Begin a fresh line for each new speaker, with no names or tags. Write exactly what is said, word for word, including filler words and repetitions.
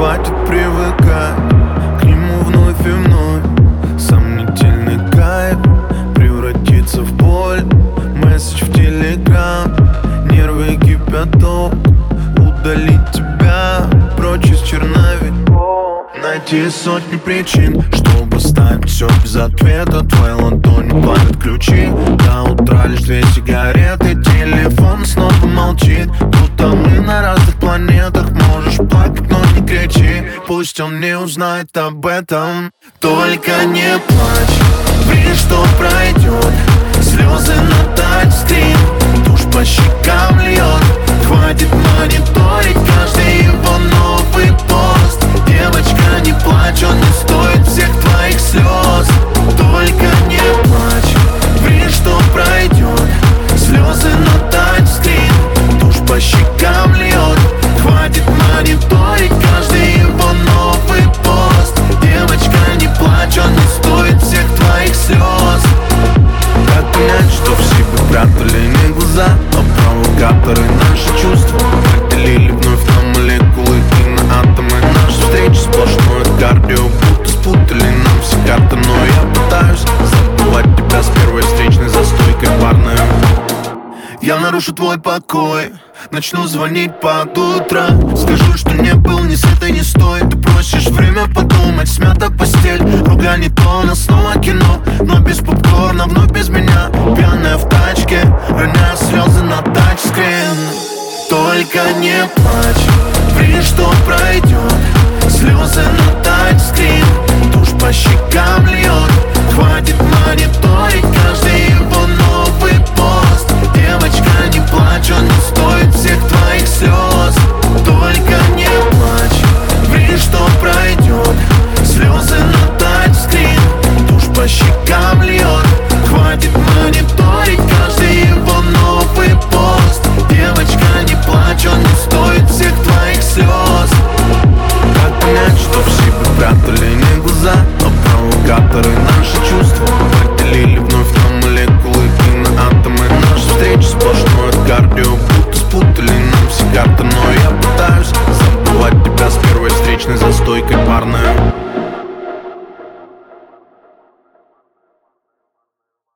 хватит привыкать к нему вновь и вновь. Сомнительный кайф превратится в боль. Месседж в телеграм, нервы кипяток. Удалить тебя прочь из черновиков. Найти сотни причин, чтобы ставить все без ответа. Твои ладони палят ключи. До утра лишь две сигареты. Телефон снова молчит, будто мы на разных планетах. Можешь плакать, но не кричи, пусть он не узнает об этом. Только не плачь, время что пройдет. Слезы на тачскрин, тушь по щекам льет. Хватит мониторить каждый его новый пост. Девочка, не плачь, он не стоит всех твоих слез. Только не плачь, время что пройдет. Слезы на тачскрин, тушь по щекам льет. Хватит мониторить каждый его новый пост. Девочка, не плачь, он не стоит всех твоих слез. Как понять, что все бы прятали не глаза, а провокаторы наши чувства разделили вновь на молекулы и на атомы. Наши встречи сплошное кардио, будто спутали нам все карты. Но я пытаюсь забывать тебя с первой встречной за стойкой барной. Я нарушу твой покой, начну звонить под утро. Скажу, что не был